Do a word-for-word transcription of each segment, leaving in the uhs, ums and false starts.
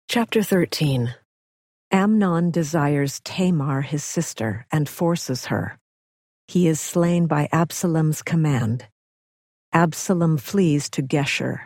Chapter thirteen. Amnon desires Tamar his sister and forces her. He is slain by Absalom's command. Absalom flees to Geshur.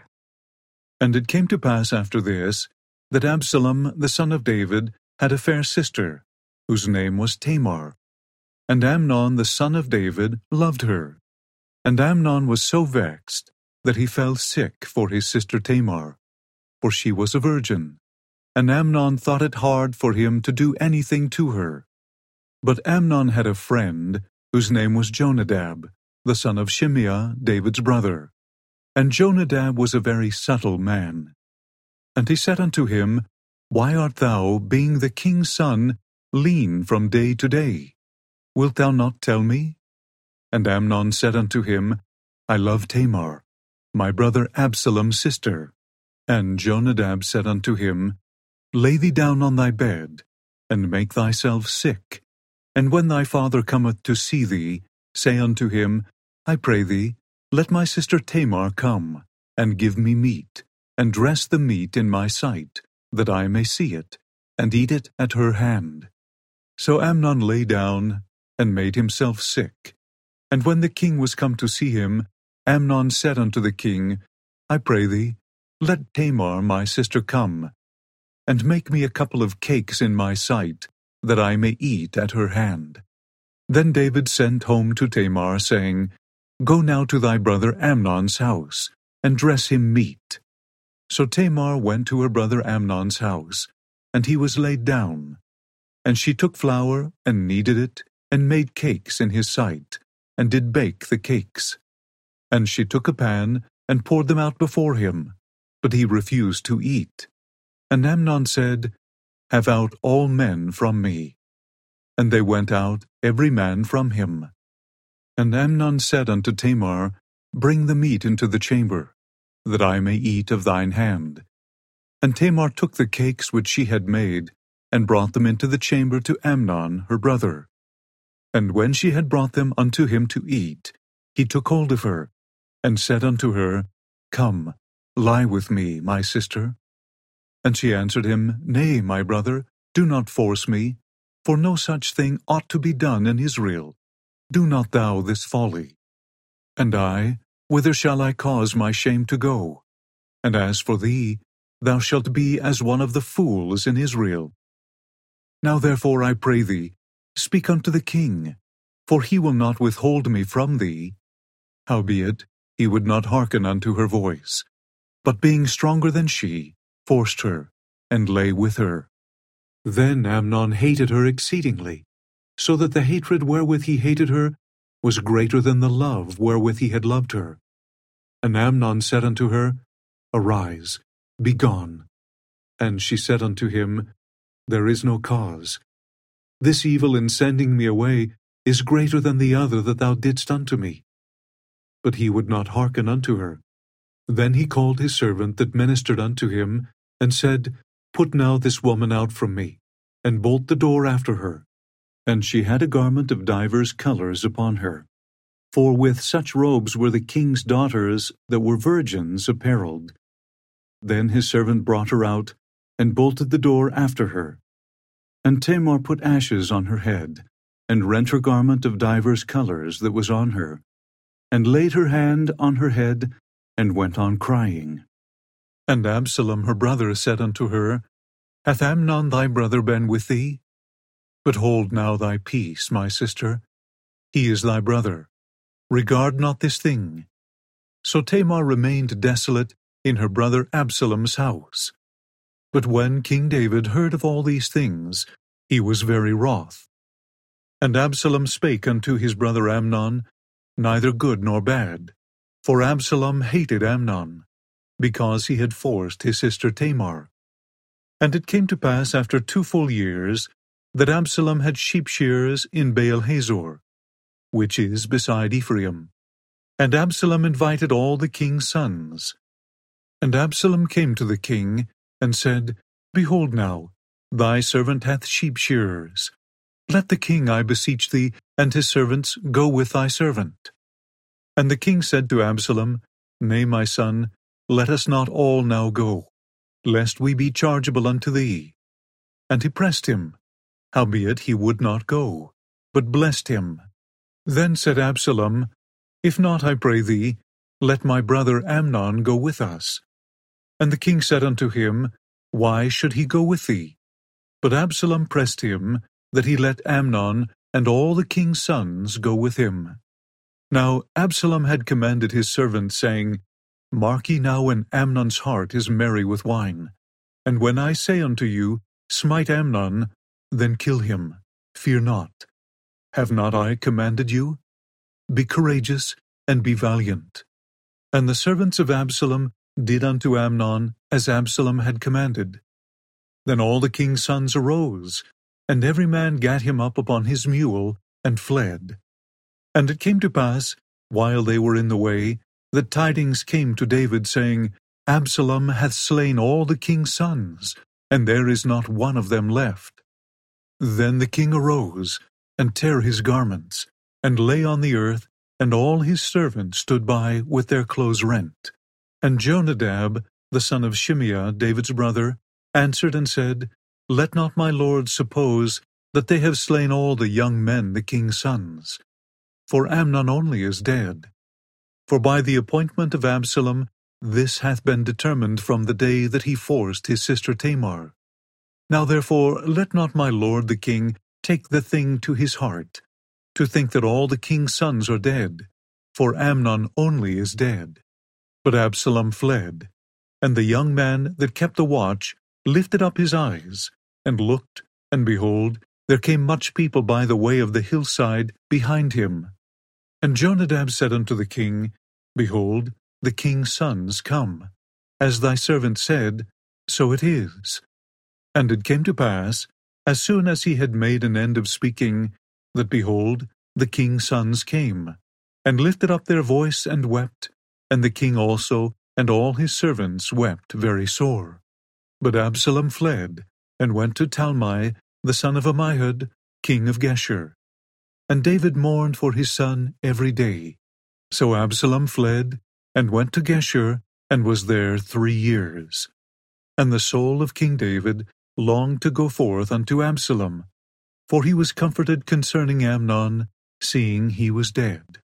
And it came to pass after this, that Absalom the son of David had a fair sister, whose name was Tamar. And Amnon the son of David loved her. And Amnon was so vexed, that he fell sick for his sister Tamar, for she was a virgin. And Amnon thought it hard for him to do anything to her. But Amnon had a friend, whose name was Jonadab, the son of Shimeah, David's brother. And Jonadab was a very subtle man. And he said unto him, Why art thou, being the king's son, lean from day to day? Wilt thou not tell me? And Amnon said unto him, I love Tamar, my brother Absalom's sister. And Jonadab said unto him, Lay thee down on thy bed, and make thyself sick. And when thy father cometh to see thee, say unto him, I pray thee, let my sister Tamar come, and give me meat, and dress the meat in my sight, that I may see it, and eat it at her hand. So Amnon lay down, and made himself sick. And when the king was come to see him, Amnon said unto the king, I pray thee, let Tamar my sister come, and make me a couple of cakes in my sight, that I may eat at her hand. Then David sent home to Tamar, saying, Go now to thy brother Amnon's house, and dress him meat. So Tamar went to her brother Amnon's house, and he was laid down. And she took flour, and kneaded it, and made cakes in his sight, and did bake the cakes. And she took a pan, and poured them out before him, but he refused to eat. And Amnon said, Have out all men from me. And they went out, every man from him. And Amnon said unto Tamar, Bring the meat into the chamber, that I may eat of thine hand. And Tamar took the cakes which she had made, and brought them into the chamber to Amnon her brother. And when she had brought them unto him to eat, he took hold of her, and said unto her, Come, lie with me, my sister. And she answered him, Nay, my brother, do not force me, for no such thing ought to be done in Israel. Do not thou this folly. And I, whither shall I cause my shame to go? And as for thee, thou shalt be as one of the fools in Israel. Now therefore I pray thee, speak unto the king, for he will not withhold me from thee. Howbeit, he would not hearken unto her voice, but being stronger than she, forced her, and lay with her. Then Amnon hated her exceedingly, so that the hatred wherewith he hated her was greater than the love wherewith he had loved her. And Amnon said unto her, Arise, be gone. And she said unto him, There is no cause. This evil in sending me away is greater than the other that thou didst unto me. But he would not hearken unto her. Then he called his servant that ministered unto him, and said, Put now this woman out from me, and bolt the door after her. And she had a garment of divers colours upon her. For with such robes were the king's daughters that were virgins apparelled. Then his servant brought her out, and bolted the door after her. And Tamar put ashes on her head, and rent her garment of divers colours that was on her, and laid her hand on her head, and went on crying. And Absalom her brother said unto her, Hath Amnon thy brother been with thee? But hold now thy peace, my sister. He is thy brother. Regard not this thing. So Tamar remained desolate in her brother Absalom's house. But when King David heard of all these things, he was very wroth. And Absalom spake unto his brother Amnon, neither good nor bad. For Absalom hated Amnon, because he had forced his sister Tamar. And it came to pass after two full years, that Absalom had sheep shearers in Baal-hazor, which is beside Ephraim. And Absalom invited all the king's sons. And Absalom came to the king, and said, Behold now, thy servant hath sheep shearers. Let the king, I beseech thee, and his servants go with thy servant. And the king said to Absalom, Nay, my son, let us not all now go. lest we be chargeable unto thee. And he pressed him. Howbeit he would not go, but blessed him. Then said Absalom, If not, I pray thee, let my brother Amnon go with us. And the king said unto him, Why should he go with thee? But Absalom pressed him, that he let Amnon and all the king's sons go with him. Now Absalom had commanded his servants, saying, Mark ye now when Amnon's heart is merry with wine. And when I say unto you, Smite Amnon, then kill him, fear not. Have not I commanded you? Be courageous, and be valiant. And the servants of Absalom did unto Amnon as Absalom had commanded. Then all the king's sons arose, and every man gat him up upon his mule, and fled. And it came to pass, while they were in the way, that tidings came to David, saying, Absalom hath slain all the king's sons, and there is not one of them left. Then the king arose, and tare his garments, and lay on the earth, and all his servants stood by with their clothes rent. And Jonadab, the son of Shimeah, David's brother, answered and said, Let not my lord suppose that they have slain all the young men the king's sons. For Amnon only is dead. For by the appointment of Absalom this hath been determined from the day that he forced his sister Tamar. Now therefore let not my lord the king take the thing to his heart, to think that all the king's sons are dead, for Amnon only is dead. But Absalom fled, and the young man that kept the watch lifted up his eyes, and looked, and behold, there came much people by the way of the hillside behind him. And Jonadab said unto the king, Behold, the king's sons come. As thy servant said, so it is. And it came to pass, as soon as he had made an end of speaking, that, behold, the king's sons came, and lifted up their voice and wept, and the king also and all his servants wept very sore. But Absalom fled, and went to Talmai, the son of Ammihud, king of Geshur. And David mourned for his son every day. So Absalom fled, and went to Geshur, and was there three years. And the soul of King David longed to go forth unto Absalom, for he was comforted concerning Amnon, seeing he was dead.